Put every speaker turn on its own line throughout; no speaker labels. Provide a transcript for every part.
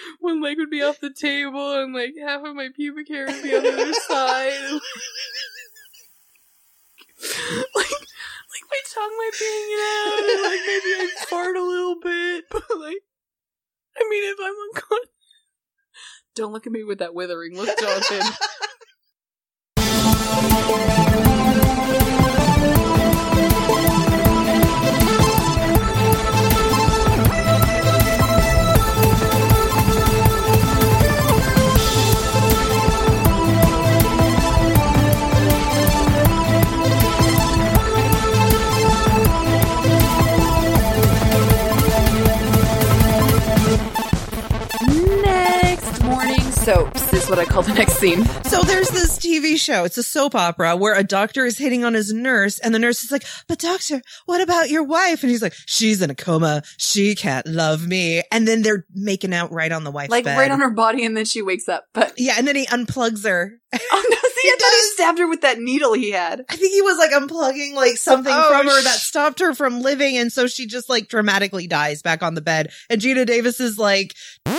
one leg would be off the table and like half of my pubic hair would be on the other side. Like my tongue might be hanging out, and like maybe I'd fart a little bit, but like, I mean, if I'm unconscious, don't look at me with that withering look, Jonathan. Soaps is what I call the next scene.
So there's this TV show. It's a soap opera where a doctor is hitting on his nurse, and the nurse is like, "But doctor, what about your wife?" And he's like, "She's in a coma. She can't love me." And then they're making out right on the wife's
like
bed.
right on her body, and then she wakes up. But
yeah, and then he unplugs her.
Oh no! See, I thought he stabbed her with that needle he had.
I think he was like unplugging like something from her that stopped her from living, and so she just like dramatically dies back on the bed. And Geena Davis is like,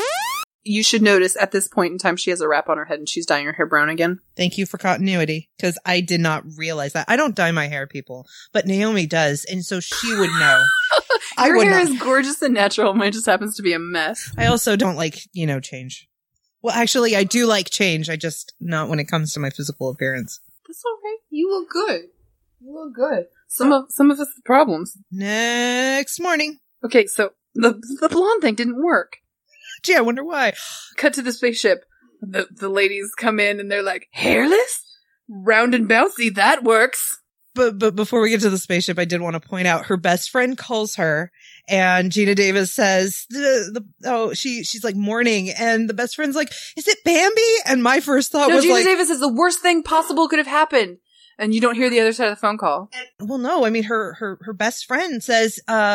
you should notice at this point in time she has a wrap on her head and she's dyeing her hair brown again.
Thank you for continuity, because I did not realize that. I don't dye my hair, people, but Naomi does, and so she would know.
Your hair is gorgeous and natural. Mine just happens to be a mess.
I also don't like, change. Well, actually, I do like change. I just not when it comes to my physical appearance.
That's all right. You look good. You look good. Some of us have problems.
Next morning.
Okay, so the blonde thing didn't work.
Gee, I wonder why.
Cut to the spaceship. The ladies come in and they're like, hairless? Round and bouncy, that works.
But before we get to the spaceship, I did want to point out her best friend calls her, and Geena Davis says, she's like mourning, and the best friend's like, "Is it Bambi?" And my first thought was
Geena Davis is the worst thing possible could have happened. And you don't hear the other side of the phone call.
Well, no, I mean, her best friend says,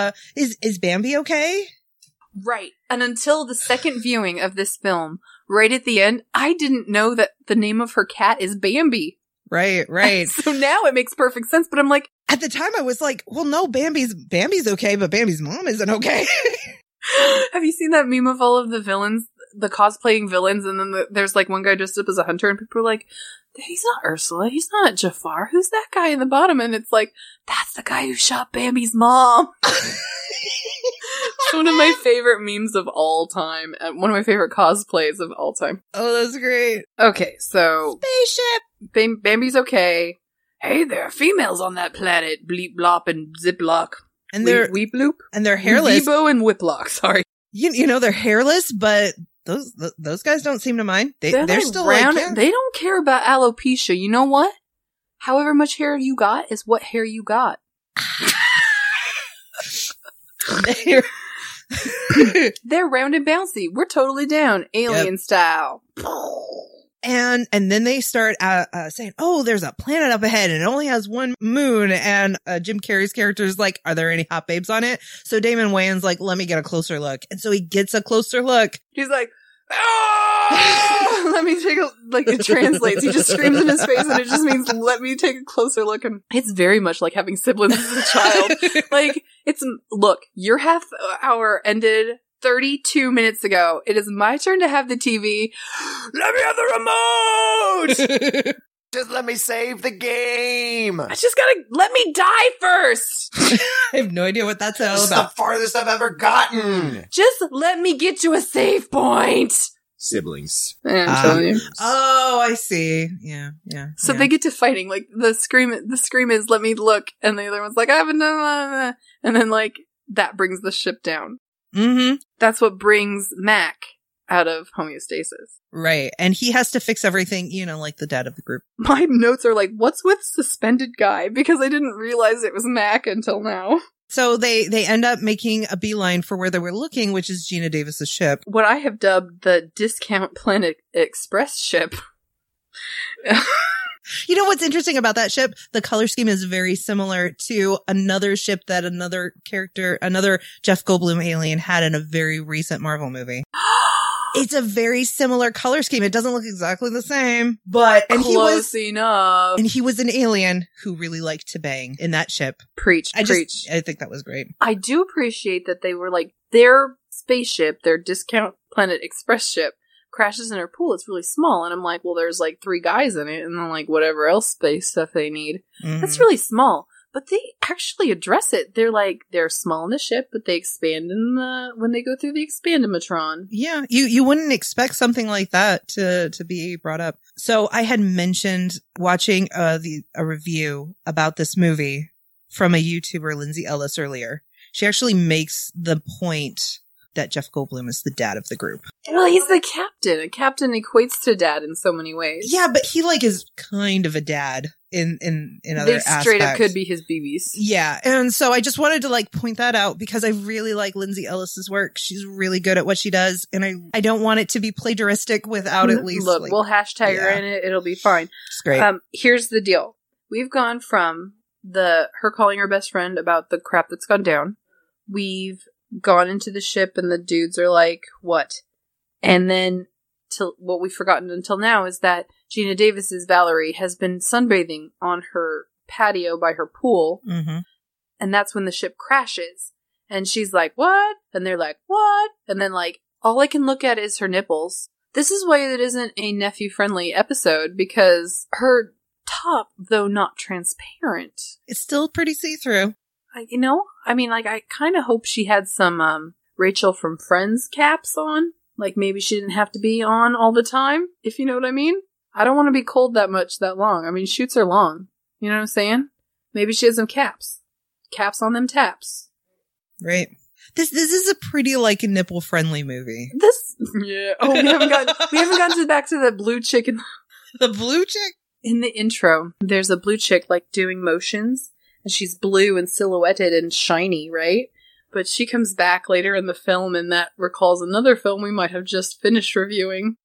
is Bambi okay?
Right. And until the second viewing of this film, right at the end, I didn't know that the name of her cat is Bambi.
Right.
So now it makes perfect sense, but I'm like...
At the time I was like, well, no, Bambi's okay, but Bambi's mom isn't okay.
Have you seen that meme of all of the villains, the cosplaying villains, and then there's like one guy dressed up as a hunter, and people are like, he's not Ursula, he's not Jafar, who's that guy in the bottom? And it's like, that's the guy who shot Bambi's mom. It's one of my favorite memes of all time, and one of my favorite cosplays of all time.
Oh, that's great.
Okay, so...
Spaceship!
Bambi's okay. Hey, there are females on that planet, Bleep Blop and Ziploc.
And they're...
Weep Loop?
And they're hairless.
Weebo and Whiplock, sorry.
You know, they're hairless, but those guys don't seem to mind. They're
like
still
round,
like... Yeah.
They don't care about alopecia. You know what? However much hair you got is what hair you got. They're round and bouncy. We're totally down. Alien style.
And then they start saying, "Oh, there's a planet up ahead and it only has one moon." And Jim Carrey's character is like, "Are there any hot babes on it?" So Damon Wayans like, "Let me get a closer look." And so he gets a closer look.
He's like, "Ah!" Let me take it translates. He just screams in his face and it just means, let me take a closer look. And it's very much like having siblings as a child. Look, your half hour ended 32 minutes ago. It is my turn to have the TV. Let me have the remote!
Just let me save the game.
I just gotta let me die first.
I have no idea what that's all
This is
about.
the farthest I've ever gotten.
Just let me get to a save point.
Siblings.
I'm telling you.
Oh, I see. Yeah.
So they get to fighting. Like the scream is, "Let me look," and the other one's like, "I haven't done that." And then like that brings the ship down.
Mm-hmm.
That's what brings Mac out of homeostasis.
Right. And he has to fix everything, like the dad of the group.
My notes are like, what's with suspended guy? Because I didn't realize it was Mac until now.
So they end up making a beeline for where they were looking, which is Geena Davis's ship.
What I have dubbed the Discount Planet Express ship.
You know what's interesting about that ship? The color scheme is very similar to another ship that another Jeff Goldblum alien had in a very recent Marvel movie. It's a very similar color scheme. It doesn't look exactly the same, but
close enough.
And he was an alien who really liked to bang in that ship.
Preach.
I think that was great.
I do appreciate that they were like, their spaceship, their Discount Planet Express ship, crashes in her pool. It's really small. And I'm like, well, there's like 3 guys in it and then like whatever else space stuff they need.
Mhm.
That's really small. But they actually address it. They're like, they're small in the ship, but they expand when they go through the expandimatron.
Yeah, you wouldn't expect something like that to be brought up. So I had mentioned watching a review about this movie from a YouTuber, Lindsay Ellis, earlier. She actually makes the point that Jeff Goldblum is the dad of the group.
Well, he's the captain. A captain equates to dad in so many ways.
Yeah, but he like is kind of a dad in other
They straight up
aspects.
could be his BBs.
Yeah, and so I just wanted to like point that out because I really like Lindsay Ellis's work. She's really good at what she does, and I don't want it to be plagiaristic without at least
Look,
like,
we'll hashtag her
yeah.
in it. It'll be fine.
it's great.
Here's the deal. We've gone from her calling her best friend about the crap that's gone down. We've gone into the ship and the dudes are like, what? And then what we've forgotten until now is that Gina Davis's Valerie has been sunbathing on her patio by her pool.
Mm-hmm.
And that's when the ship crashes. And she's like, what? And they're like, what? And then like, all I can look at is her nipples. This is why it isn't a nephew-friendly episode, because her top, though not transparent,
It's still pretty see-through.
I kind of hope she had some Rachel from Friends caps on. Like, maybe she didn't have to be on all the time, if you know what I mean. I don't want to be cold that much, that long. I mean, shoots are long. You know what I'm saying? Maybe she has some caps. Caps on them taps.
Right. This is a pretty like nipple friendly movie.
Yeah. Oh, we haven't gotten back to the blue chick
The blue chick?
in the intro. There's a blue chick like doing motions, and she's blue and silhouetted and shiny, right? But she comes back later in the film, and that recalls another film we might have just finished reviewing.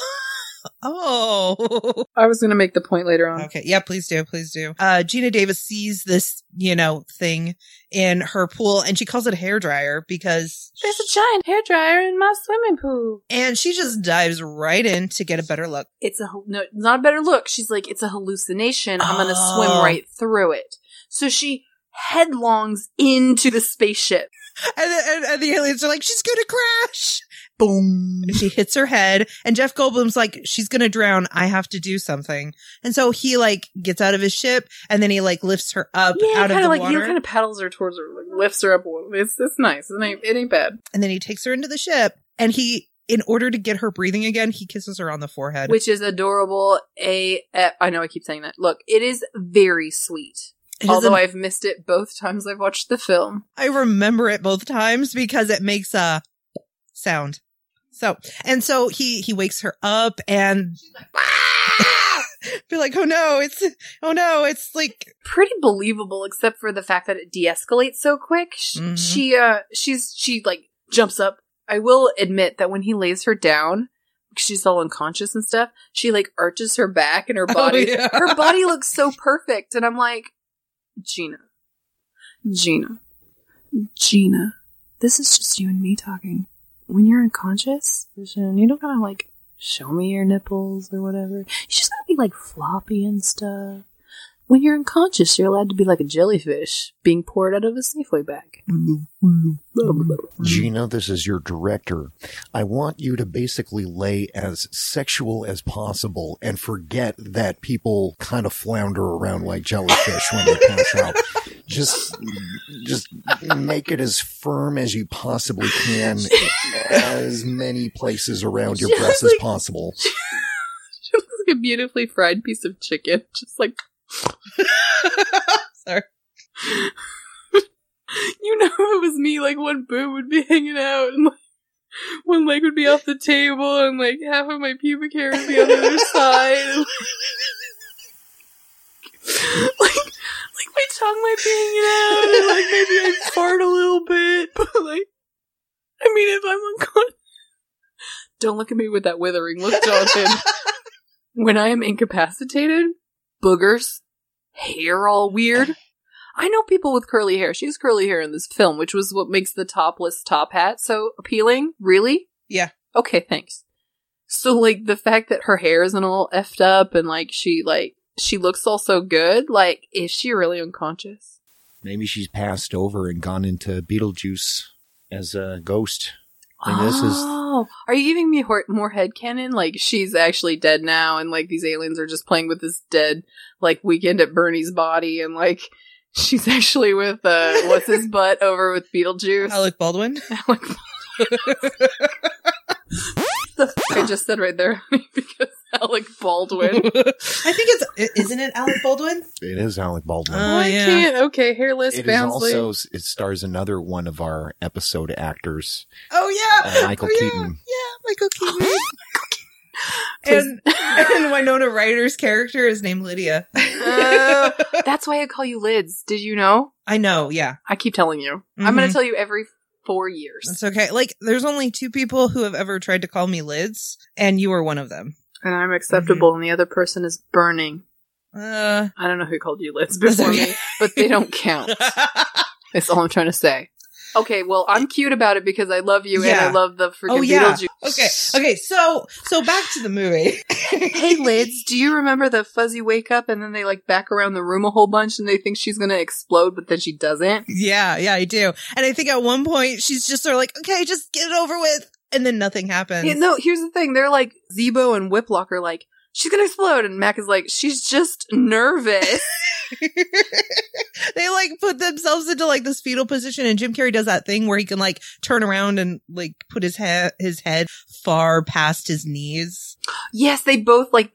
Oh.
I was going to make the point later on.
Okay. Yeah, please do. Please do. Gina Davis sees this, thing in her pool and she calls it a hairdryer because
There's a giant hairdryer in my swimming pool.
and she just dives right in to get a better look.
It's not a better look. She's like, it's a hallucination. I'm going to
Oh.
swim right through it. So she headlongs into the spaceship.
And the aliens are like, she's gonna crash. Boom. And she hits her head and Jeff Goldblum's like, she's gonna drown. I have to do something. And so he like gets out of his ship and then he like lifts her up out of the water.
He kind of paddles her towards her, like lifts her up. It's nice. It ain't bad.
And then he takes her into the ship and in order to get her breathing again, he kisses her on the forehead.
Which is adorable. I know I keep saying that. Look, it is very sweet. Although I've missed it both times I've watched the film.
I remember it both times because it makes a sound. So he wakes her up and be like, oh no, it's like
pretty believable, except for the fact that it de-escalates so quick.
Mhm.
She like jumps up. I will admit that when he lays her down, she's all unconscious and stuff, she like arches her back and her body, her body looks so perfect. And I'm like, Gina, this is just you and me talking. When you're unconscious, you don't gotta like show me your nipples or whatever. You just gotta be like floppy and stuff. When you're unconscious, you're allowed to be like a jellyfish being poured out of a Safeway bag.
Gina, this is your director. I want you to basically lay as sexual as possible and forget that people kind of flounder around like jellyfish when they pass out. Just make it as firm as you possibly can, as many places around your breast as possible.
She looks like a beautifully fried piece of chicken. Just like...
Sorry.
You know, if it was me, like one boob would be hanging out and like one leg would be off the table and like half of my pubic hair would be on the other side. And, like my tongue might be hanging out and like maybe I'd fart a little bit, but like, I mean, if I'm unconscious, don't look at me with that withering look, Jonathan. When I am incapacitated, boogers, hair all weird. I know people with curly hair. She has curly hair in this film, which was what makes the topless top hat so appealing. Really?
Yeah.
Okay, thanks. So, like, the fact that her hair isn't all effed up and, like, she looks all so good, like, is she really unconscious?
Maybe she's passed over and gone into Beetlejuice as a ghost. And this is
are you giving me more headcanon? Like, she's actually dead now, and, like, these aliens are just playing with this dead, like, Weekend at Bernie's body, and, like, she's actually with, what's his butt over with Beetlejuice?
Alec Baldwin.
Alec the fuck I just said right there, because Alec Baldwin.
I think isn't it Alec Baldwin?
It is Alec Baldwin.
I can't. Okay, hairless,
It is
bouncy.
also, it stars another one of our episode actors,
Oh yeah,
Michael Keaton.
Yeah, Michael Keaton. and Winona Ryder's character is named Lydia.
That's why I call you Lids. Did you know?
I know. Yeah,
I keep telling you. I'm going to tell you every 4 years.
It's okay. Like, there's only 2 people who have ever tried to call me Lids, and you are one of them.
And I'm acceptable, and the other person is burning.
Uh,
I don't know who called you Lids before me, but they don't count. That's all I'm trying to say. Okay, well, I'm cute about it because I love you and I love the freaking Beetlejuice.
Okay. So back to the movie.
Hey, Lids, do you remember the fuzzy wake up and then they like back around the room a whole bunch and they think she's gonna explode, but then she doesn't?
Yeah, I do. And I think at one point she's just sort of like, okay, just get it over with. And then nothing happens.
Yeah, no, here's the thing. They're like, Zebo and Whiplock are like, she's gonna explode. And Mac is like, she's just nervous.
They like put themselves into like this fetal position, and Jim Carrey does that thing where he can like turn around and like put his head far past his knees.
Yes, they both like,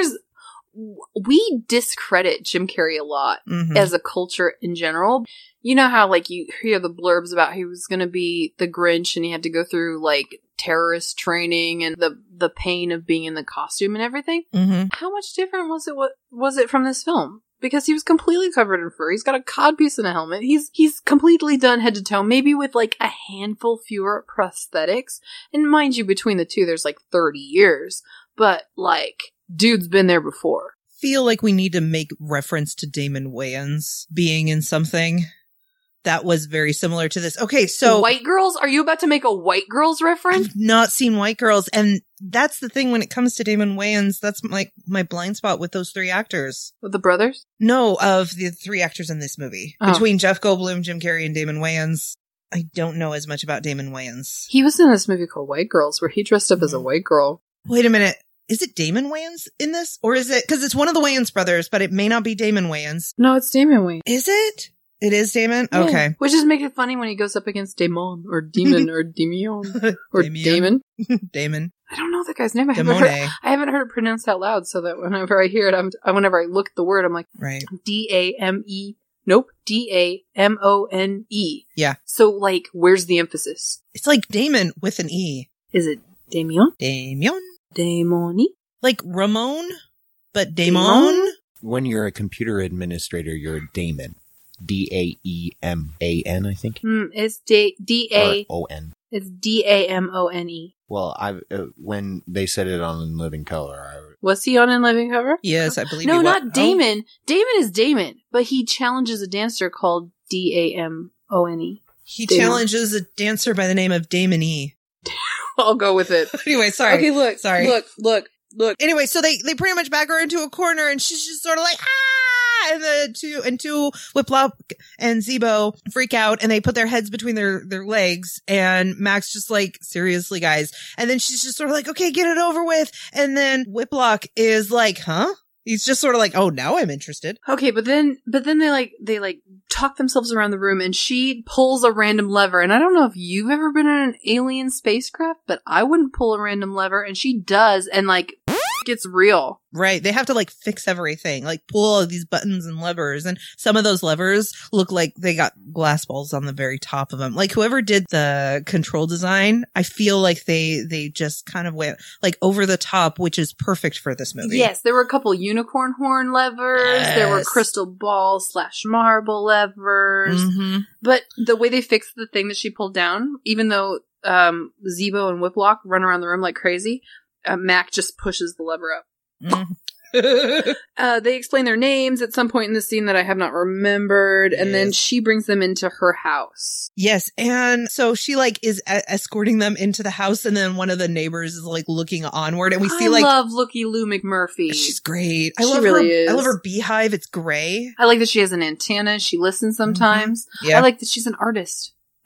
we discredit Jim Carrey a lot as a culture in general. You know how like you hear the blurbs about he was going to be the Grinch and he had to go through like terrorist training and the pain of being in the costume and everything. How much different was it from this film? Because he was completely covered in fur. He's got a codpiece and a helmet. He's completely done head to toe, maybe with like a handful fewer prosthetics. And mind you, between the two, there's like 30 years. But like, dude's been there before.
Feel like we need to make reference to Damon Wayans being in something that was very similar to this. Okay, so
White Girls? Are you about to make a White Girls reference?
I've not seen White Girls, and that's the thing when it comes to Damon Wayans. That's like my blind spot with those 3 actors.
With the brothers?
No, of the 3 actors in this movie. Between Jeff Goldblum, Jim Carrey, and Damon Wayans. I don't know as much about Damon Wayans.
He was in this movie called White Girls, where he dressed up as a white girl.
Wait a minute. Is it Damon Wayans in this? Or is it, because it's one of the Wayans brothers, but it may not be Damon Wayans.
No, it's Damon Wayans.
Is it? It is Damon?
Yeah.
Okay.
Which just makes it funny when he goes up against Damon, or Demon, or Demion, or Damon.
Damon.
I don't know that guy's name. I haven't heard it pronounced out loud, so that whenever I hear it, whenever I look at the word, I'm like,
right.
D-A-M-E. Nope. D-A-M-O-N-E.
Yeah.
So, like, where's the emphasis?
It's like Damon with an E.
Is it Damion?
Damion?
Damoni?
Like Ramon, but Damon?
When you're a computer administrator, you're a daemon. D-A-E-M-A-N, I think.
It's D-A...
O-N.
It's D-A-M-O-N-E.
Well, when they said it on In Living Color,
Was he on In Living Color?
Yes, I believe
No,
he
not
was.
Damon. Damon is Damon, but he challenges a dancer called D-A-M-O-N-E.
He
Damon.
challenges a dancer by the name of Damon E.
I'll go with it.
Anyway, sorry.
Okay, look.
Sorry.
Look.
Anyway, so they pretty much back her into a corner, and she's just sort of like, ah! And the two Whiplock and Zebo freak out, and they put their heads between their legs, and Max just like, seriously, guys. And then she's just sort of like, okay, get it over with. And then Whiplock is like, huh? He's just sort of like, oh, now I'm interested.
Okay, but then they talk themselves around the room, and she pulls a random lever. And I don't know if you've ever been in an alien spacecraft, but I wouldn't pull a random lever, and she does, and like gets real.
Right. They have to like fix everything, like pull all of these buttons and levers. And some of those levers look like they got glass balls on the very top of them. Like whoever did the control design, I feel like they just kind of went like over the top, which is perfect for this movie.
Yes. There were a couple unicorn horn levers.
Yes.
There were crystal ball / marble levers. But the way they fixed the thing that she pulled down, even though Zebo and Whiplock run around the room like crazy, Mac just pushes the lever up. They explain their names at some point in the scene that I have not remembered, and then she brings them into her house.
Yes, and so she like is escorting them into the house, and then one of the neighbors is like looking onward, and we see like,
I love Looky Lou McMurphy.
She's great.
She really is.
I love her beehive. It's gray.
I like that she has an antenna. She listens sometimes.
Yeah.
I like that she's an artist.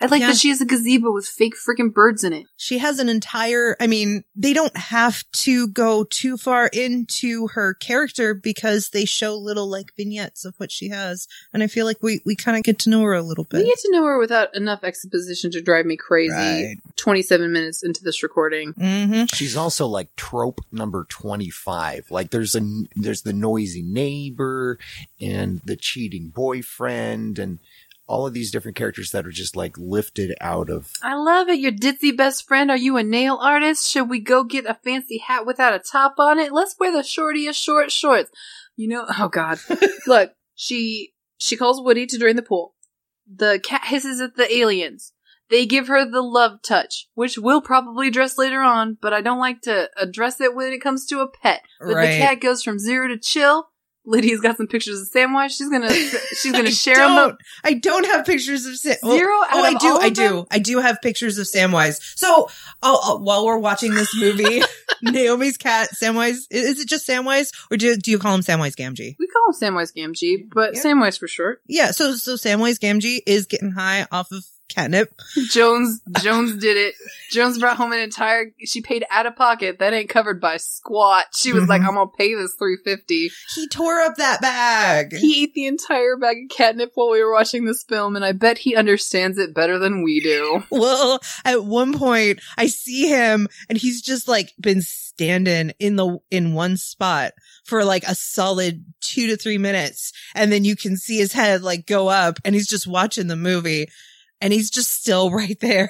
I like
Yeah.
that she has a gazebo with fake freaking birds in it.
She has an entire, I mean, they don't have to go too far into her character because they show little like vignettes of what she has. And I feel like we kind of get to know her a little
We
bit.
get to know her without enough exposition to drive me crazy.
Right.
27 minutes into this recording.
Mm-hmm.
She's also like trope number 25. Like there's the noisy neighbor and the cheating boyfriend and all of these different characters that are just like lifted out of.
I love it. Your ditzy best friend. Are you a nail artist? Should we go get a fancy hat without a top on it? Let's wear the shortiest short shorts. You know, oh God. Look, she calls Woody to drain the pool. The cat hisses at the aliens. They give her the love touch, which we'll probably address later on, but I don't like to address it when it comes to a pet. But
Right.
the cat goes from 0 to chill. Lydia's got some pictures of Samwise. She's gonna share them.
I don't have pictures of Sam.
Zero out
I
of
do.
all of
I
them?
do. I do have pictures of Samwise. So, while we're watching this movie, Naomi's cat, Samwise, is it just Samwise or do you call him Samwise Gamgee?
We call him Samwise Gamgee, but
Yeah.
Samwise for short.
Yeah. So Samwise Gamgee is getting high off of catnip.
Jones did it. Jones brought home she paid out of pocket. That ain't covered by squat. She was like, I'm gonna pay this $3.50.
He tore up that bag.
He ate the entire bag of catnip while we were watching this film, and I bet he understands it better than we do.
Well, at one point I see him and he's just like been standing in one spot for like a solid 2 to 3 minutes. And then you can see his head like go up and he's just watching the movie and he's just still right there.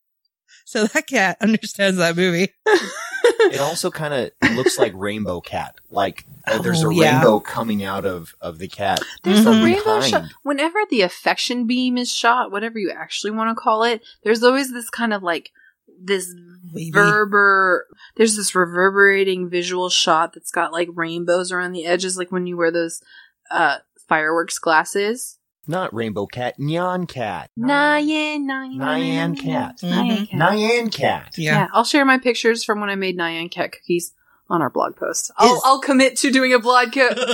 So that cat understands that movie.
It also kind of looks like Rainbow Cat. Like there's a
yeah.
rainbow coming out of the cat.
There's
Mhm.
a rainbow
Behind.
shot. Whenever the affection beam is shot, whatever you actually want to call it, there's always this kind of like this
Wavy.
there's this reverberating visual shot that's got like rainbows around the edges, like when you wear those fireworks glasses.
Not Rainbow Cat, Nyan Cat.
Nyan
Cat.
Nyan Cat.
Nyan Cat.
Yeah, I'll share my pictures from when I made Nyan Cat cookies on our blog post. I'll commit to doing a blog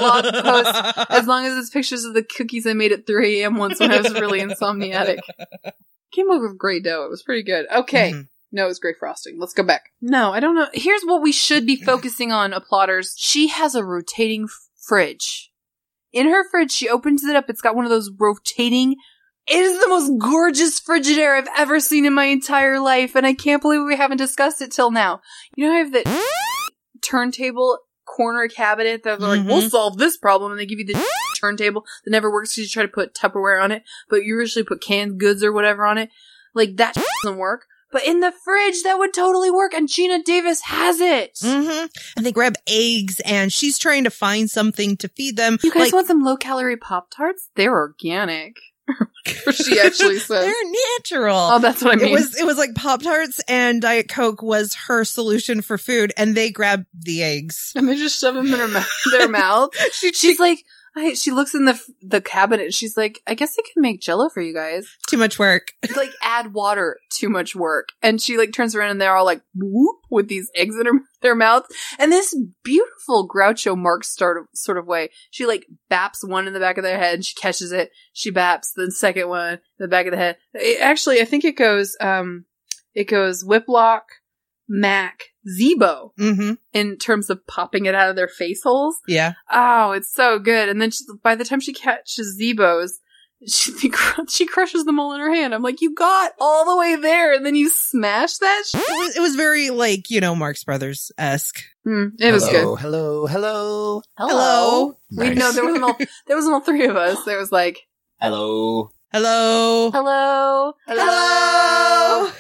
post as long as it's pictures of the cookies I made at 3 a.m. once when I was really insomniatic. Came up with great dough. It was pretty good. Okay.
Mhm.
No, it was great frosting. Let's go back. No, I don't know. Here's what we should be focusing on, applauders. She has a rotating fridge. In her fridge, she opens it up. It's got one of those rotating. It is the most gorgeous Frigidaire I've ever seen in my entire life, and I can't believe we haven't discussed it till now. You know, I have the turntable corner cabinet that they're like, we'll solve this problem, and they give you the turntable that never works because you try to put Tupperware on it, but you usually put canned goods or whatever on it. Like, that doesn't work. But in the fridge, that would totally work, and Gina Davis has it.
Mm-hmm. And they grab eggs and she's trying to find something to feed them.
You guys
Like,
want some low-calorie Pop-Tarts? They're organic. She actually says.
they're natural.
Oh, that's what I mean.
It was like Pop-Tarts and Diet Coke was her solution for food, and they grabbed the eggs.
And they just shove them in their mouth. She's like, she looks in the cabinet and she's like, I guess I can make Jell-O for you guys.
Too much work.
It's like, add water, too much work. And she like turns around and they're all like, whoop, with these eggs in their mouth. And this beautiful Groucho Marx sort of way. She like baps one in the back of their head and she catches it. She baps the second one in the back of the head. Actually, I think it goes Whiplock, Mac, Zebo
Mm-hmm.
in terms of popping it out of their face holes.
Yeah.
Oh, it's so good. And then by the time she catches Zebos, she crushes them all in her hand. I'm like, you got all the way there and then you smash that shit?
It was very like, Marx Brothers-esque.
It was good.
Hello.
Hello.
We
Nice.
know there wasn't all three of us. There was like,
Hello.
Hello.
hello.
Hello.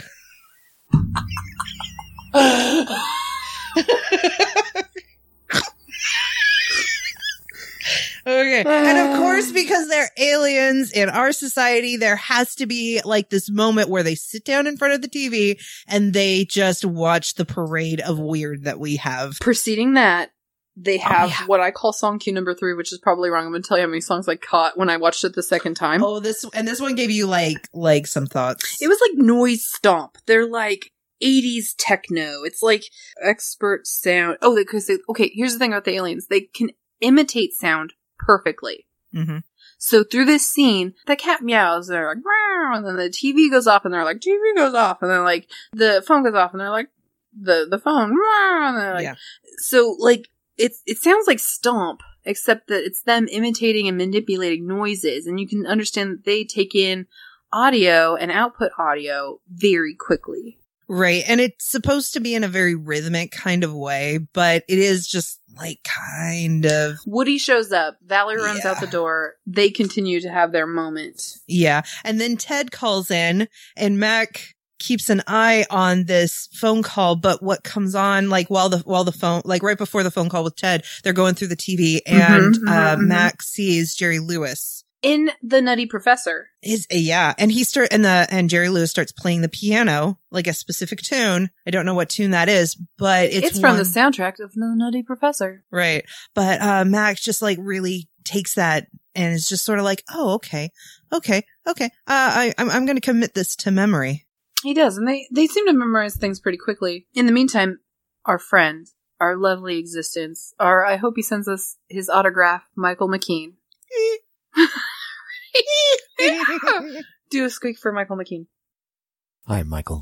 Okay. And of course, because they're aliens in our society, there has to be like this moment where they sit down in front of the TV and they just watch the parade of weird that we have.
Preceding that, they have
yeah.
what I call song cue number 3, which is probably wrong. I'm going to tell you how many songs I caught when I watched it the second time.
Oh, this one gave you like some thoughts.
It was like noise stomp. They're like 80s techno. It's like expert sound. Oh, because okay, here's the thing about the aliens. They can imitate sound perfectly.
Mm-hmm.
So through this scene, the cat meows, they're like, meow, and then the TV goes off, and they're like, TV goes off, and then like, the phone goes off, and they're like, the phone, meow, and they're like,
Yeah.
So like, it sounds like Stomp, except that it's them imitating and manipulating noises, and you can understand that they take in audio and output audio very quickly.
Right. And it's supposed to be in a very rhythmic kind of way, but it is just like kind of.
Woody shows up. Valerie runs
Yeah.
out the door. They continue to have their moment.
Yeah. And then Ted calls in and Mac keeps an eye on this phone call, but what comes on, like while the phone, like right before the phone call with Ted, they're going through the TV and, Mac sees Jerry Lewis.
In The Nutty Professor.
And Jerry Lewis starts playing the piano, like a specific tune. I don't know what tune that is, but it's
from the soundtrack of The Nutty Professor.
Right. But, Max just like really takes that and is just sort of like, oh, okay. I'm going to commit this to memory.
He does. And they seem to memorize things pretty quickly. In the meantime, our friend, our lovely existence, I hope he sends us his autograph, Michael McKean. Do a squeak for Michael McKean.
Hi, Michael.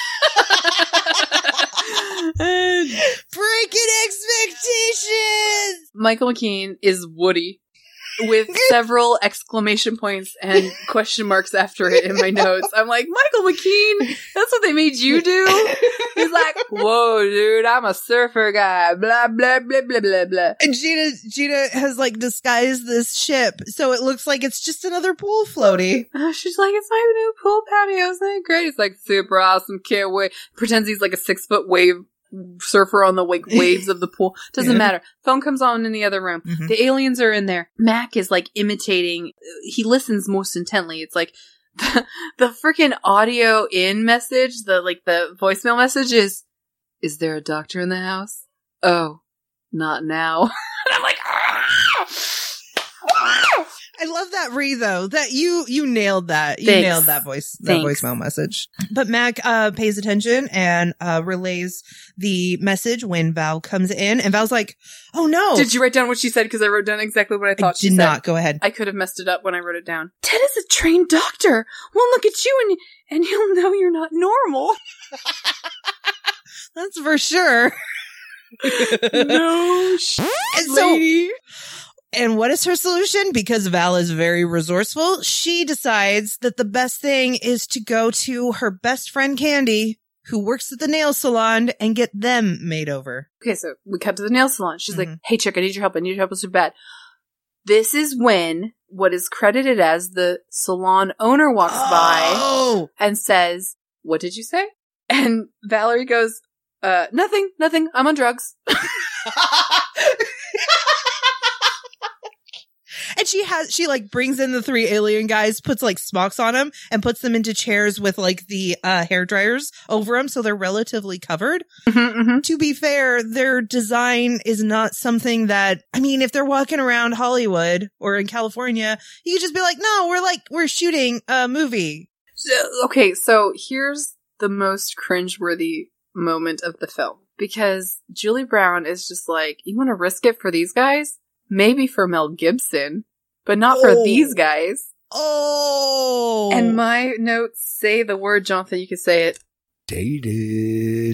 Breaking expectations!
Michael McKean is Woody, with several exclamation points and question marks after it in my notes. I'm like, Michael McKean, that's what they made you do? He's like, whoa, dude, I'm a surfer guy, blah, blah, blah, blah, blah, blah.
And Gina has like disguised this ship, so it looks like it's just another pool floaty.
She's like, it's my new pool patio, isn't it great? It's like super awesome, can't wait. Pretends he's like a 6-foot wave surfer on the waves of the pool. Doesn't matter. Phone comes on in the other room.
Mm-hmm.
The aliens are in there. Mac is like imitating. He listens most intently. It's like the freaking audio in message, the voicemail message is there a doctor in the house? Oh, not now. And I'm like,
I love that though. That you nailed that. You
Thanks.
nailed that
Thanks.
voicemail message. But Mac pays attention and relays the message when Val comes in, and Val's like, "Oh no!"
Did you write down what she said? Because I wrote down exactly what I thought she
did
said.
not. Go ahead.
I could have messed it up when I wrote it down. Ted is a trained doctor. Well, look at you, and he'll know you're not normal.
That's for sure.
No
And
lady.
And what is her solution? Because Val is very resourceful, she decides that the best thing is to go to her best friend Candy, who works at the nail salon, and get them made over.
Okay, so we cut to the nail salon. She's like, hey, chick, I need your help. I need your help so bad. This is when what is credited as the salon owner walks by and says, what did you say? And Valerie goes, nothing. I'm on drugs.
And she like brings in the 3 alien guys, puts like smocks on them, and puts them into chairs with like the hair dryers over them, so they're relatively covered. To be fair, their design is not something that, I mean, if they're walking around Hollywood or in California, you could just be like, no, we're shooting a movie.
Okay, so here's the most cringeworthy moment of the film. Because Julie Brown is just like, you want to risk it for these guys? Maybe for Mel Gibson, but not for these guys.
Oh!
And my notes say the word, Jonathan, you can say it.
Dated.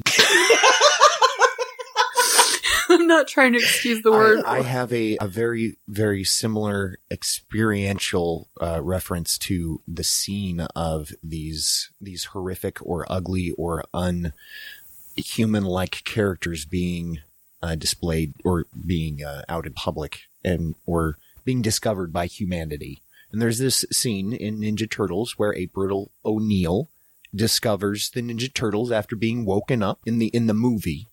I'm not trying to excuse the word.
I have a very, very similar experiential reference to the scene of these horrific or ugly or unhuman-like characters being displayed or being out in public or being discovered by humanity. And there's this scene in Ninja Turtles where April O'Neil discovers the Ninja Turtles after being woken up in the movie,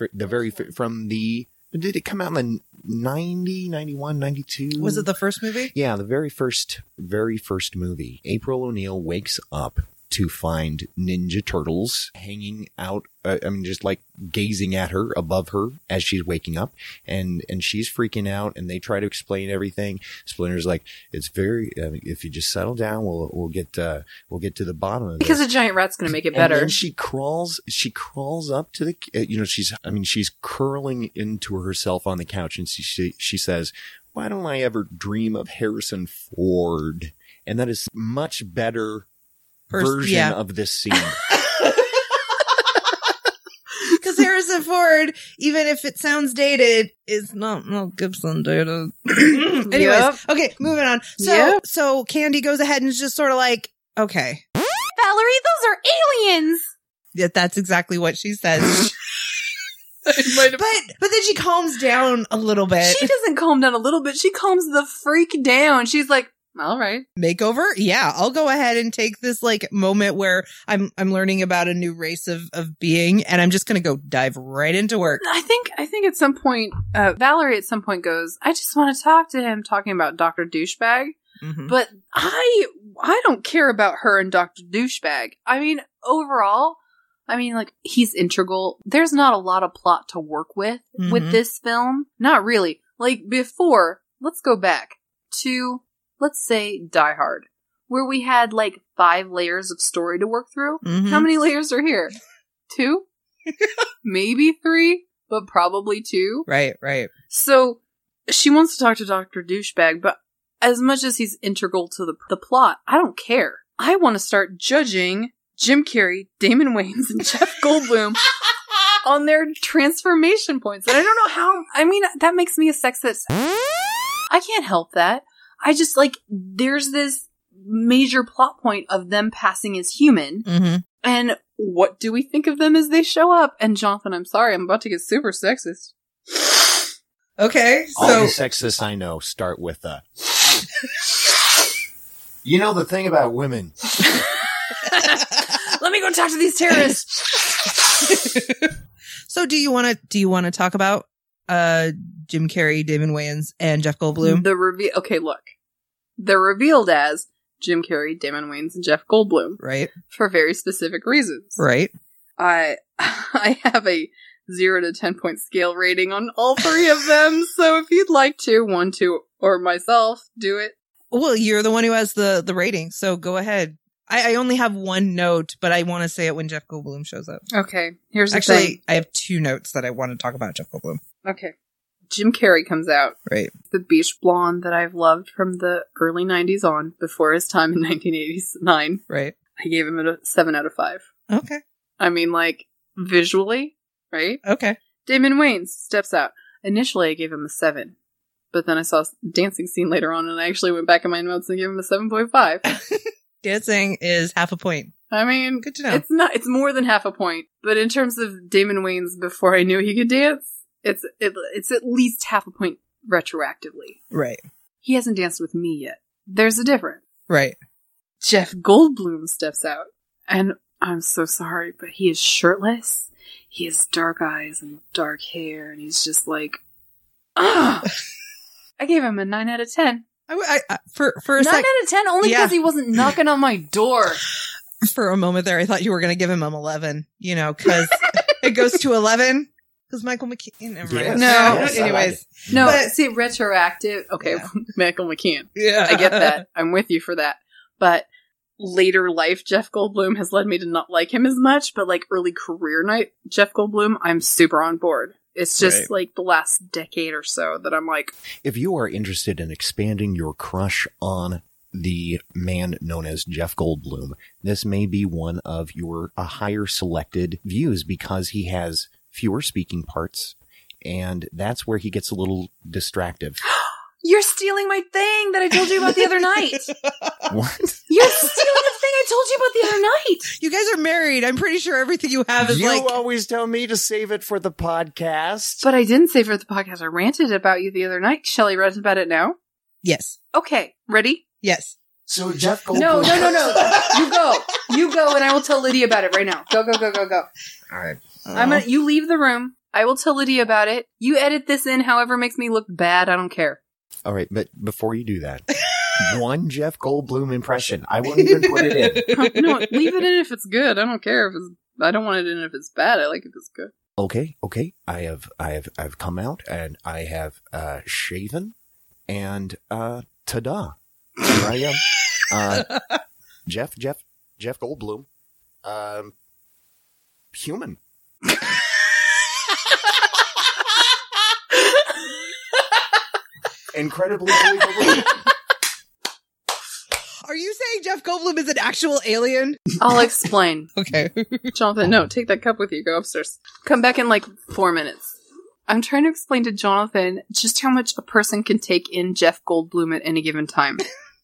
did it come out in the 90, 91, 92?
Was it the first movie?
Yeah, the very first movie. April O'Neil wakes up to find Ninja Turtles hanging out, just like gazing at her, above her as she's waking up, and she's freaking out, and they try to explain everything. Splinter's like, it's very, if you just settle down, we'll get to the bottom of it.
Because a giant rat's going to make it better.
And then she crawls up to the, she's curling into herself on the couch, and she says, why don't I ever dream of Harrison Ford? And that is much better version of this scene.
Because Harrison Ford, even if it sounds dated, is not Mel Gibson dated. Anyways, okay, moving on. So Candy goes ahead and is just sort of like, okay.
Valerie, those are aliens!
Yeah, that's exactly what she says. But then she calms down a little bit.
She doesn't calm down a little bit. She calms the freak down. She's like, all right.
Makeover? Yeah, I'll go ahead and take this like moment where I'm learning about a new race of being, and I'm just gonna go dive right into work.
I think at some point, Valerie at some point goes, I just want to talk to him, talking about Dr. Douchebag.
Mm-hmm.
But I don't care about her and Dr. Douchebag. I mean, overall, like, he's integral. There's not a lot of plot to work with this film. Not really. Like, before, let's go back to, let's say, Die Hard, where we had, like, 5 layers of story to work through.
Mm-hmm.
How many layers are here? 2? Maybe 3, but probably 2.
Right.
So, she wants to talk to Dr. Douchebag, but as much as he's integral to the plot, I don't care. I want to start judging Jim Carrey, Damon Wayans, and Jeff Goldblum on their transformation points. And I don't know how, that makes me a sexist. I can't help that. I just, like, there's this major plot point of them passing as human.
Mm-hmm.
And what do we think of them as they show up? And Jonathan, I'm sorry, I'm about to get super sexist.
Okay,
All the sexists I know start with you know the thing about women.
Let me go talk to these terrorists.
So do you want to talk about Jim Carrey, Damon Wayans, and Jeff Goldblum?
Okay, look. They're revealed as Jim Carrey, Damon Wayans, and Jeff Goldblum.
Right.
For very specific reasons.
Right.
I have a 0 to 10 point scale rating on all 3 of them, so if you'd like to, 1, 2, or myself, do it.
Well, you're the one who has the rating, so go ahead. I only have 1 note, but I want to say it when Jeff Goldblum shows up.
Okay, here's the thing.
Actually, I have 2 notes that I want to talk about Jeff Goldblum.
Okay. Jim Carrey comes out.
Right.
The beach blonde that I've loved from the early 90s on, before his time in 1989.
Right.
I gave him a 7 out of 5.
Okay.
Like, visually, right?
Okay.
Damon Wayans steps out. Initially, I gave him a 7. But then I saw a dancing scene later on, and I actually went back in my notes and gave him a 7.5.
Dancing is half a point.
Good
to know.
It's more than half a point. But in terms of Damon Wayans before I knew he could dance, it's at least half a point retroactively.
Right.
He hasn't danced with me yet. There's a difference.
Right.
Jeff Goldblum steps out, and I'm so sorry, but he is shirtless. He has dark eyes and dark hair, and he's just like, ugh. I gave him a 9 out of 10.
For a
9 out of 10 only because he wasn't knocking on my door.
For a moment there, I thought you were going to give him 11, because it goes to 11. Because Michael McKean.
Yes.
No.
Yes,
Anyways. No, but see, retroactive. Okay, yeah. Michael McKean.
Yeah.
I get that. I'm with you for that. But later life Jeff Goldblum has led me to not like him as much. But like early career night Jeff Goldblum, I'm super on board. It's just like the last decade or so that I'm like.
If you are interested in expanding your crush on the man known as Jeff Goldblum, this may be one of your higher selected views because he has fewer speaking parts, and that's where he gets a little distractive.
You're stealing my thing that I told you about the other night.
What?
You're stealing the thing I told you about the other night.
You guys are married. I'm pretty sure everything you have is
You always tell me to save it for the podcast.
But I didn't say for the podcast. I ranted about you the other night. Shall I rant about it now?
Yes.
Okay. Ready?
Yes.
So Jeff Goldblum.
No. You go, and I will tell Lydia about it right now. Go.
All right.
You leave the room. I will tell Lydia about it. You edit this in however makes me look bad. I don't care.
All right, but before you do that, one Jeff Goldblum impression. I won't even put it in.
No, leave it in if it's good. I don't care if it's. I don't want it in if it's bad. I like it if it's good.
Okay. I've come out and I have shaven, and ta-da! Here I am. Jeff Goldblum, human. Incredibly believable.
Are you saying Jeff Goldblum is an actual alien?
I'll explain.
Okay.
Jonathan, no, take that cup with you. Go upstairs. Come back in like 4 minutes. I'm trying to explain to Jonathan just how much a person can take in Jeff Goldblum at any given time.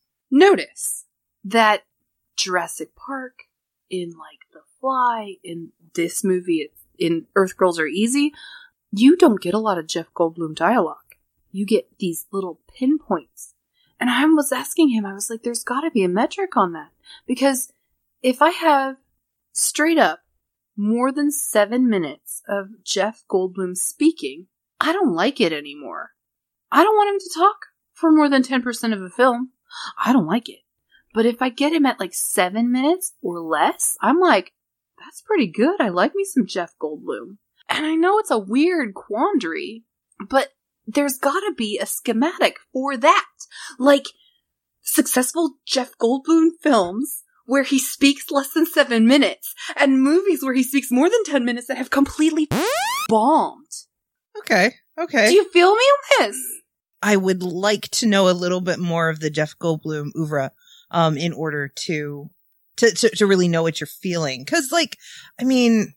Notice that Jurassic Park, in like The Fly, in this movie, in Earth Girls Are Easy, you don't get a lot of Jeff Goldblum dialogue. You get these little pinpoints. And I was asking him, I was like, there's gotta be a metric on that. Because if I have straight up more than 7 minutes of Jeff Goldblum speaking, I don't like it anymore. I don't want him to talk for more than 10% of a film. I don't like it. But if I get him at like 7 minutes or less, I'm like, that's pretty good. I like me some Jeff Goldblum. And I know it's a weird quandary, but there's gotta be a schematic for that. Like, successful Jeff Goldblum films where he speaks less than 7 minutes, and movies where he speaks more than 10 minutes that have completely bombed.
Okay.
Do you feel me on this?
I would like to know a little bit more of the Jeff Goldblum oeuvre, in order to really know what you're feeling. 'Cause like, I mean,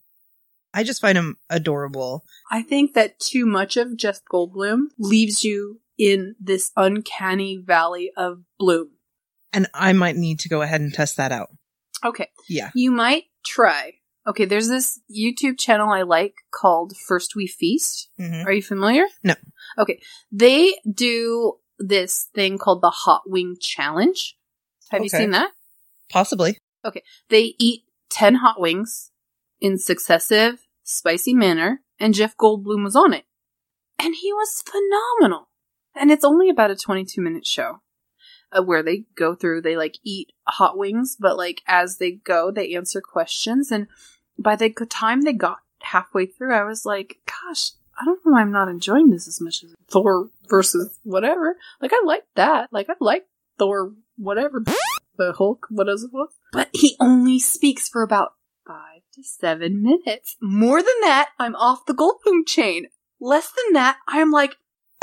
I just find him adorable.
I think that too much of Jeff Goldblum leaves you in this uncanny valley of bloom.
And I might need to go ahead and test that out.
Okay.
Yeah.
You might try. Okay, there's this YouTube channel I like called First We Feast.
Mm-hmm.
Are you familiar?
No.
Okay. They do this thing called the Hot Wing Challenge. Have you seen that?
Possibly.
Okay. They eat 10 hot wings in successive spicy manner, and Jeff Goldblum was on it. And he was phenomenal. And it's only about a 22-minute show where they go through, they like eat hot wings, but like as they go, they answer questions. And by the time they got halfway through, I was like, gosh, I don't know why I'm not enjoying this as much as Thor versus whatever. Like, I like that. Like, I like Thor whatever. The Hulk, what is it? But he only speaks for about 5 to 7 minutes. More than that, I'm off the Goldblum chain. Less than that, I'm like...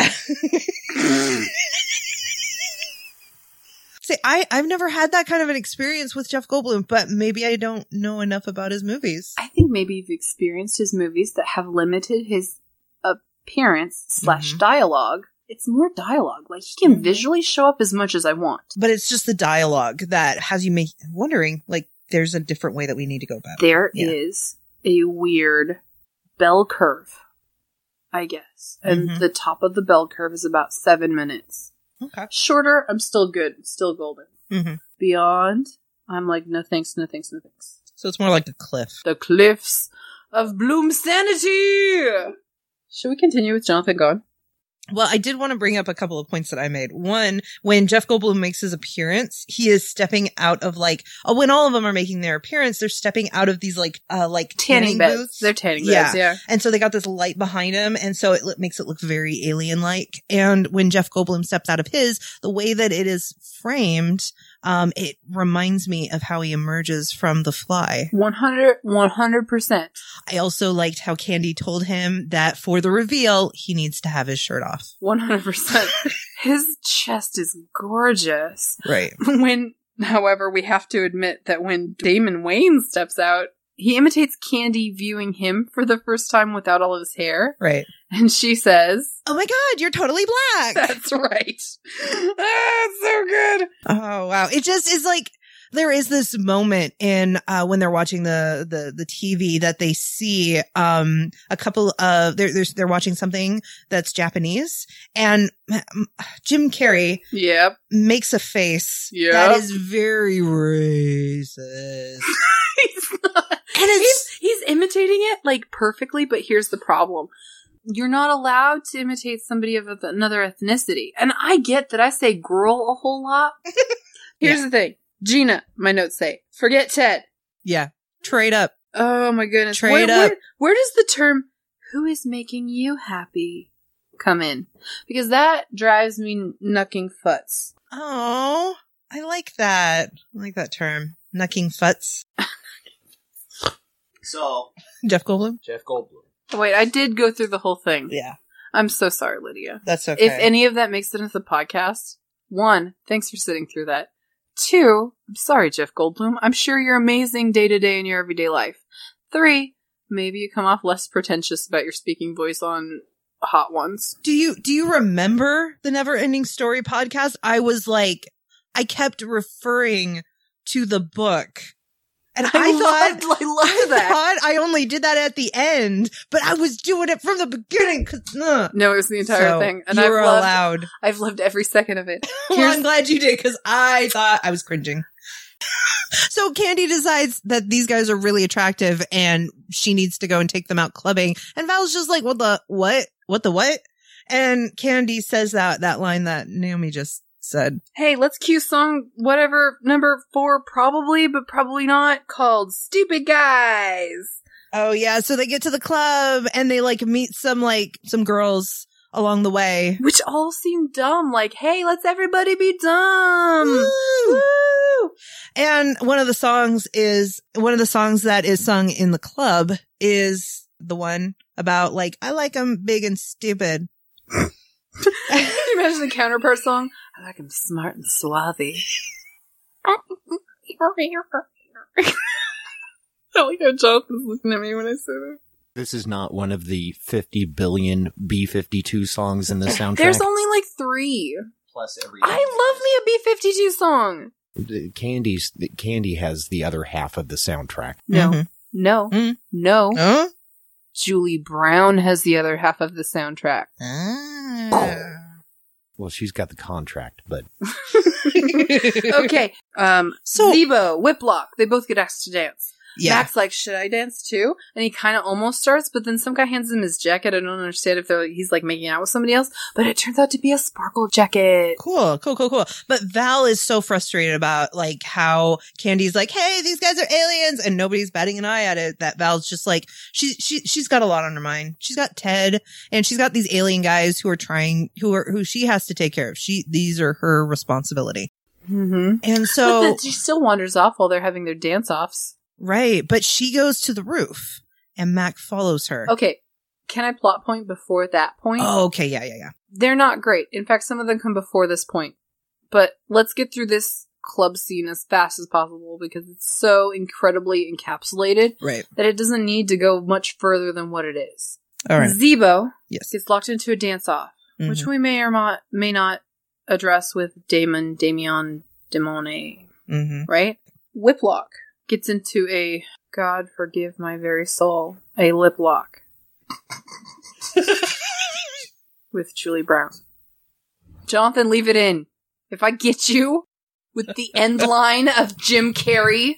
See, I've never had that kind of an experience with Jeff Goldblum, but maybe I don't know enough about his movies.
I think maybe you've experienced his movies that have limited his appearance / dialogue. It's more dialogue. Like, he can visually show up as much as I want.
But it's just the dialogue that has you wondering, like, there's a different way that we need to go about it.
There is a weird bell curve, I guess. And the top of the bell curve is about 7 minutes.
Okay.
Shorter, I'm still good. Still golden.
Mm-hmm.
Beyond, I'm like, no thanks, no thanks, no thanks.
So it's more like a cliff.
The cliffs of Bloom Sanity! Should we continue with Jonathan Gone?
Well, I did want to bring up a couple of points that I made. One, when Jeff Goldblum makes his appearance, he is stepping out of like, when all of them are making their appearance, they're stepping out of these like tanning
beds.
booths.
They're tanning beds, yeah.
And so they got this light behind him. And so it makes it look very alien-like. And when Jeff Goldblum steps out of his, the way that it is framed, it reminds me of how he emerges from The Fly.
100%.
I also liked how Candy told him that for the reveal, he needs to have his shirt off.
100%. His chest is gorgeous.
Right.
However, we have to admit that when Damon Wayans steps out, he imitates Candy viewing him for the first time without all of his hair.
Right.
And she says,
"Oh my God, you're totally black."
That's right. It's so good.
Oh, wow. It just is like, there is this moment in, when they're watching the TV that they see, a couple of, they're watching something that's Japanese, and Jim Carrey makes a face that is very racist.
He's not. And he's imitating it like perfectly, but here's the problem. You're not allowed to imitate somebody of another ethnicity. And I get that I say girl a whole lot. Here's the thing. Gina, my notes say, forget Ted.
Yeah. Trade up.
Oh my goodness.
Trade up.
Where does the term, who is making you happy, come in? Because that drives me knucking futs.
Oh, I like that. I like that term. Knucking futs.
So,
Jeff Goldblum?
Jeff Goldblum.
Wait, I did go through the whole thing.
Yeah.
I'm so sorry, Lydia.
That's okay.
If any of that makes it into the podcast, 1, thanks for sitting through that. 2, I'm sorry, Jeff Goldblum. I'm sure you're amazing day to day in your everyday life. 3, maybe you come off less pretentious about your speaking voice on Hot Ones.
Do you remember the Never Ending Story podcast? I kept referring to the book. And I thought I only did that at the end, but I was doing it from the beginning.
No, it was the entire thing. And I've loved every second of it.
Well, I'm glad you did, because I thought I was cringing. So Candy decides that these guys are really attractive and she needs to go and take them out clubbing. And Val's just like, what the what? And Candy says that line that Naomi just said.
Hey, let's cue song whatever, number 4 probably, but probably not, called Stupid Guys.
Oh yeah, so they get to the club and they meet some girls along the way.
Which all seem dumb, hey, let's everybody be dumb.
Woo! Woo! And one of the songs that is sung in the club is the one about I like 'em big and stupid.
Can you imagine the counterpart song? I like him smart and suave. I like how Jonathan's looking at me when I say that.
This is not one of the 50 billion B-52 songs in the soundtrack.
There's only 3.
Plus every.
I love me a B-52 song.
Candy has the other half of the soundtrack.
No.
Mm-hmm.
No.
Mm-hmm.
No.
Huh?
Julie Brown has the other half of the soundtrack.
Well, she's got the contract, but
okay. So Zebo, Whiplock, they both get asked to dance.
Yeah.
Mac's like, should I dance too? And he kind of almost starts, but then some guy hands him his jacket. I don't understand if he's making out with somebody else, but it turns out to be a sparkle jacket.
Cool. But Val is so frustrated about how Candy's hey, these guys are aliens, and nobody's batting an eye at it. That Val's just she's got a lot on her mind. She's got Ted, and she's got these alien guys who she has to take care of. These are her responsibility.
Mm-hmm.
And so
she still wanders off while they're having their dance-offs.
Right, but she goes to the roof, and Mac follows her.
Okay, can I plot point before that point?
Oh, okay, yeah.
They're not great. In fact, some of them come before this point. But let's get through this club scene as fast as possible, because it's so incredibly encapsulated that it doesn't need to go much further than what it is.
All right.
Zebo
gets
locked into a dance-off, which we may or may not address with Damian Demone, right? Whiplock gets into a, God forgive my very soul, a lip lock with Julie Brown. Jonathan, leave it in. If I get you with the end line of Jim Carrey,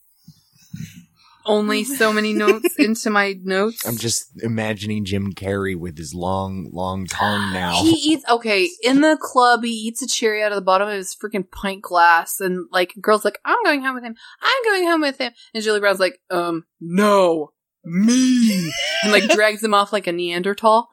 only so many notes into my notes.
I'm just imagining Jim Carrey with his long tongue now.
He eats, in the club, he eats a cherry out of the bottom of his freaking pint glass, and girl's I'm going home with him. I'm going home with him. And Julie Brown's no, me. And drags him off like a Neanderthal.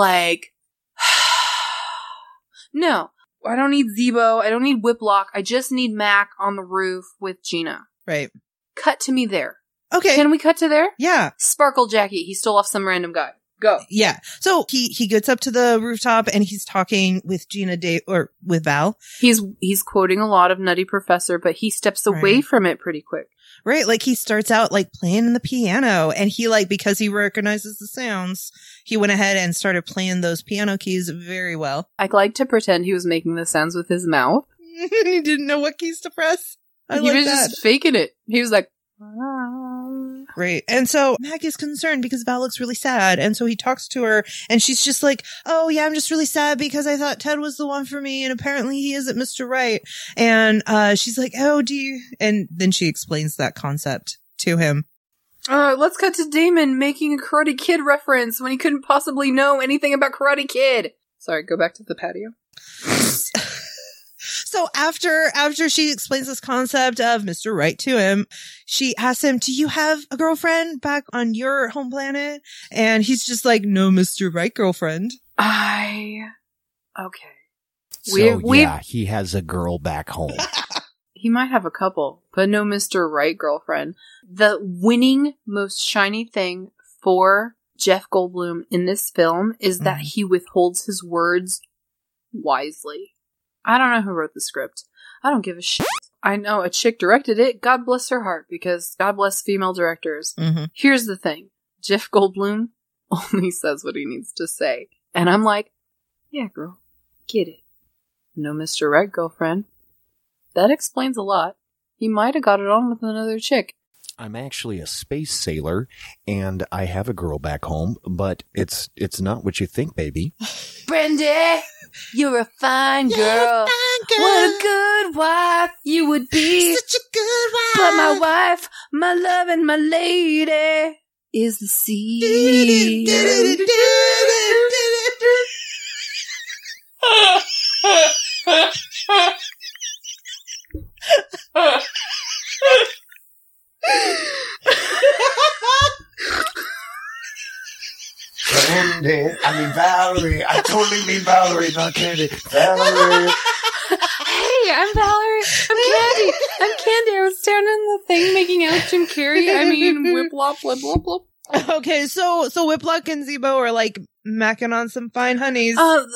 No, I don't need Zebo. I don't need Whiplock. I just need Mac on the roof with Gina.
Right.
Cut to me there.
Okay.
Can we cut to there?
Yeah.
Sparkle Jackie. He stole off some random guy. Go.
Yeah. So he gets up to the rooftop and he's talking with with Val.
He's quoting a lot of Nutty Professor, but he steps away from it pretty quick.
Right. He starts out playing the piano, and he because he recognizes the sounds, he went ahead and started playing those piano keys very well.
I like to pretend he was making the sounds with his mouth.
He didn't know what keys to press.
He was just faking it. He was
Right. And so Mac is concerned because Val looks really sad. And so he talks to her, and she's just oh yeah, I'm just really sad because I thought Ted was the one for me, and apparently he isn't Mr. Right. And she's oh, do you? And then she explains that concept to him.
Let's cut to Damon making a Karate Kid reference when he couldn't possibly know anything about Karate Kid. Sorry, go back to the patio.
So after she explains this concept of Mr. Right to him, she asks him, do you have a girlfriend back on your home planet? And he's just no, Mr. Right girlfriend.
Okay.
So he has a girl back home.
He might have a couple, but no Mr. Right girlfriend. The winning most shiny thing for Jeff Goldblum in this film is that he withholds his words wisely. I don't know who wrote the script. I don't give a shit. I know a chick directed it. God bless her heart, because God bless female directors.
Mm-hmm.
Here's the thing. Jeff Goldblum only says what he needs to say. And I'm like, yeah, girl, get it. No Mr. Right, girlfriend. That explains a lot. He might have got it on with another chick.
I'm actually a space sailor, and I have a girl back home, but it's not what you think, baby.
Brandy, you're a fine girl. What a good wife you would be.
Such a good wife.
But my wife, my love, and my lady is the sea.
Candy, Valerie. I totally mean Valerie, not Candy. Valerie.
Hey, I'm Valerie. I'm Candy. I'm Candy. I was down in the thing making out with Jim Carrey. I mean, whip-lop, whip-lop.
Okay, so Whiplock and Zebo are like macking on some fine honeys.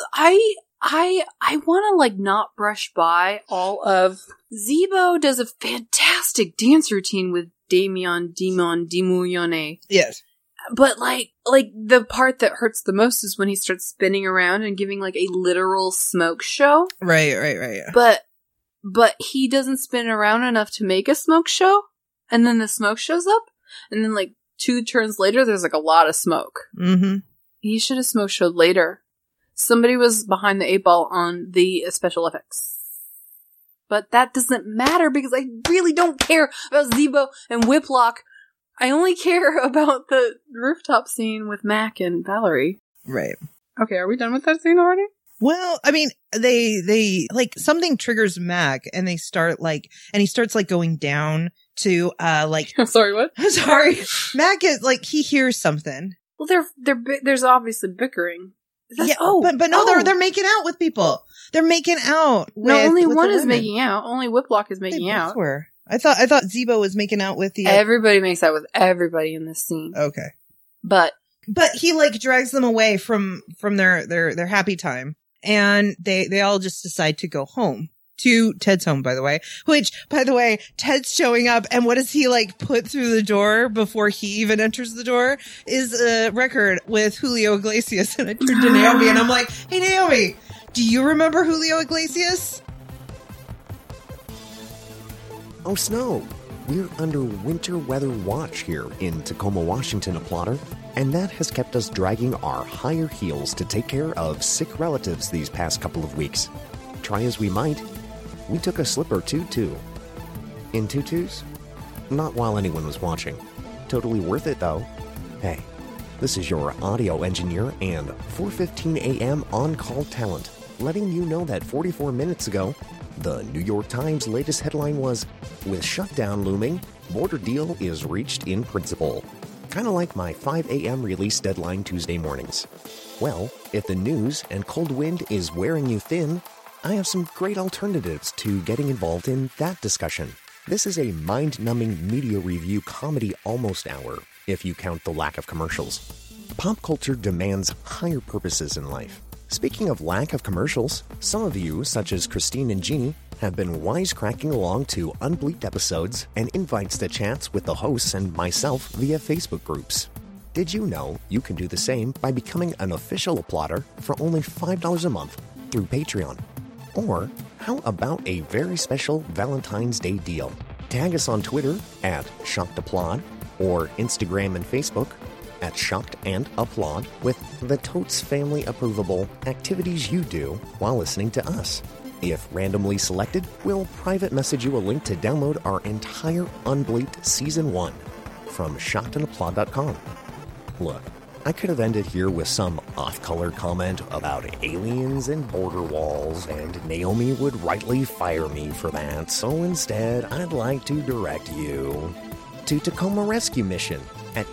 I want to like not brush by all of Zebo does a fantastic dance routine with Damon Dimuyone.
Yes.
But like the part that hurts the most is when he starts spinning around and giving like a literal smoke show.
Right.
But he doesn't spin around enough to make a smoke show, and then the smoke shows up, and then like 2 turns later, there's like a lot of smoke.
Mm-hmm.
He should have smoke showed later. Somebody was behind the 8 ball on the special effects. But that doesn't matter because I really don't care about Zebo and Whiplock. I only care about the rooftop scene with Mac and Valerie.
Right.
Okay, are we done with that scene already?
Well, I mean, they like something triggers Mac and they start like, and he starts like going down to like.
I'm sorry, what?
I'm sorry. Mac is like, he hears something.
Well, there's obviously bickering.
But no, they're making out with people. They're making out.
No, only one is making out. Only Whiplock is making out.
Were. I thought Zebo was making out with the.
Everybody makes out with everybody in this scene.
Okay,
but
he like drags them away from their happy time, and they all just decide to go home. To Ted's home, by the way. Which, by the way, Ted's showing up, and what does he like put through the door before he even enters the door? Is a record with Julio Iglesias. And I turned to Naomi, and I'm like, "Hey, Naomi, do you remember Julio Iglesias?"
Oh, Snow. We're under winter weather watch here in Tacoma, Washington, Applaudder, and that has kept us dragging our higher heels to take care of sick relatives these past couple of weeks. Try as we might, we took a slip or two, too. In tutus? Not while anyone was watching. Totally worth it, though. Hey, this is your audio engineer and 4:15 a.m. on-call talent, letting you know that 44 minutes ago, the New York Times' latest headline was, "With shutdown looming, border deal is reached in principle." Kind of like my 5 a.m. release deadline Tuesday mornings. Well, if the news and cold wind is wearing you thin, I have some great alternatives to getting involved in that discussion. This is a mind-numbing media review comedy almost hour, if you count the lack of commercials. Pop culture demands higher purposes in life. Speaking of lack of commercials, some of you, such as Christine and Jeannie, have been wisecracking along to unbleeped episodes and invites to chats with the hosts and myself via Facebook groups. Did you know you can do the same by becoming an official Applaudder for only $5 a month through Patreon? Or how about a very special Valentine's Day deal? Tag us on Twitter at ShockedApplaud or Instagram and Facebook at Shocked and Applaud with the totes family approvable activities you do while listening to us. If randomly selected, we'll private message you a link to download our entire unbleeped Season 1 from shockedandapplaud.com. Look, I could have ended here with some off-color comment about aliens and border walls, and Naomi would rightly fire me for that, so instead I'd like to direct you to Tacoma Rescue Mission at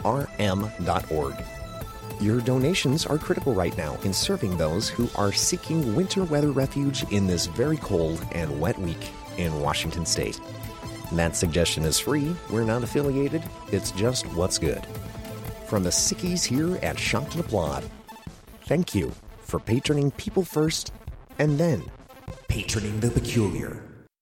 trm.org. Your donations are critical right now in serving those who are seeking winter weather refuge in this very cold and wet week in Washington State. That suggestion is free, we're not affiliated, it's just what's good.
from the sickies here at Shocked and Applaud. Thank you for patroning People First and then patroning the peculiar.